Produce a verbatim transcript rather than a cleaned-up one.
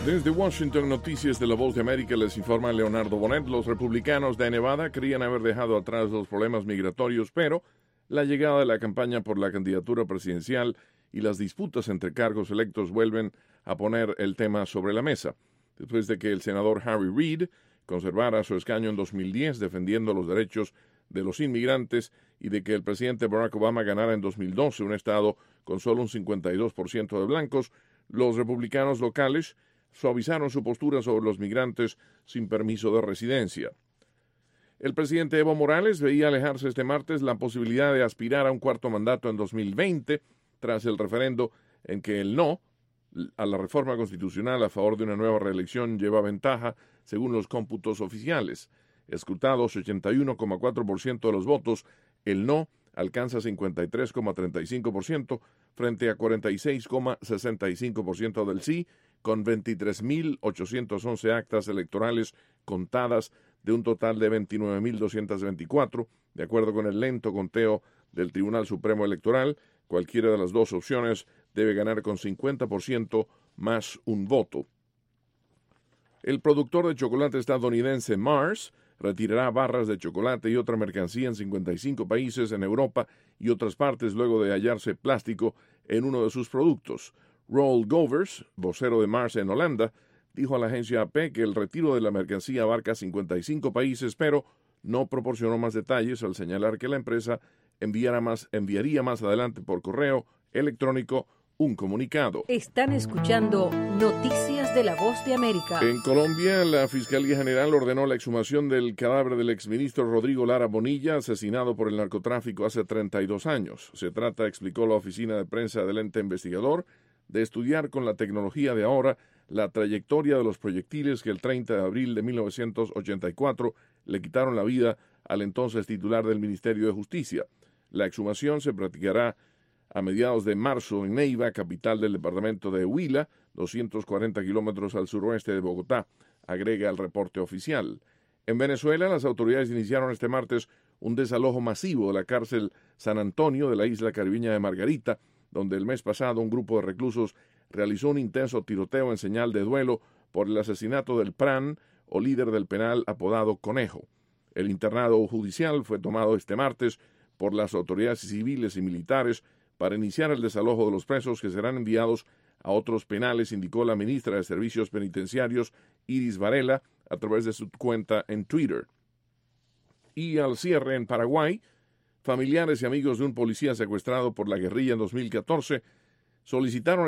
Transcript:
Desde Washington, Noticias de la Voz de América, les informa Leonardo Bonet. Los republicanos de Nevada creían haber dejado atrás los problemas migratorios, pero la llegada de la campaña por la candidatura presidencial y las disputas entre cargos electos vuelven a poner el tema sobre la mesa. Después de que el senador Harry Reid conservara su escaño en dos mil diez defendiendo los derechos de los inmigrantes y de que el presidente Barack Obama ganara en dos mil doce un estado con solo un cincuenta y dos por ciento de blancos, los republicanos locales suavizaron su postura sobre los migrantes sin permiso de residencia. El presidente Evo Morales veía alejarse este martes la posibilidad de aspirar a un cuarto mandato en dos mil veinte tras el referendo en que el no a la reforma constitucional a favor de una nueva reelección lleva ventaja según los cómputos oficiales. Escrutados ochenta y uno coma cuatro por ciento de los votos, el no alcanza cincuenta y tres coma treinta y cinco por ciento frente a cuarenta y seis coma sesenta y cinco por ciento del sí, con veintitrés mil ochocientas once actas electorales contadas de un total de veintinueve mil doscientas veinticuatro, de acuerdo con el lento conteo del Tribunal Supremo Electoral. Cualquiera de las dos opciones debe ganar con cincuenta por ciento más un voto. El productor de chocolate estadounidense Mars retirará barras de chocolate y otra mercancía en cincuenta y cinco países en Europa y otras partes luego de hallarse plástico en uno de sus productos. Roel Govers, vocero de Mars en Holanda, dijo a la agencia A P que el retiro de la mercancía abarca cincuenta y cinco países, pero no proporcionó más detalles al señalar que la empresa enviará más, enviaría más adelante por correo electrónico un comunicado. Están escuchando Noticias de la Voz de América. En Colombia, la Fiscalía General ordenó la exhumación del cadáver del exministro Rodrigo Lara Bonilla, asesinado por el narcotráfico hace treinta y dos años. Se trata, explicó la oficina de prensa del ente investigador, de estudiar con la tecnología de ahora la trayectoria de los proyectiles que el treinta de abril de mil novecientos ochenta y cuatro le quitaron la vida al entonces titular del Ministerio de Justicia. La exhumación se practicará a mediados de marzo en Neiva, capital del departamento de Huila, doscientos cuarenta kilómetros al suroeste de Bogotá, agrega el reporte oficial. En Venezuela, las autoridades iniciaron este martes un desalojo masivo de la cárcel San Antonio de la isla caribeña de Margarita, donde el mes pasado un grupo de reclusos realizó un intenso tiroteo en señal de duelo por el asesinato del P R A N, o líder del penal apodado Conejo. El internado judicial fue tomado este martes por las autoridades civiles y militares para iniciar el desalojo de los presos que serán enviados a otros penales, indicó la ministra de Servicios Penitenciarios, Iris Varela, a través de su cuenta en Twitter. Y al cierre, en Paraguay, familiares y amigos de un policía secuestrado por la guerrilla en dos mil catorce solicitaron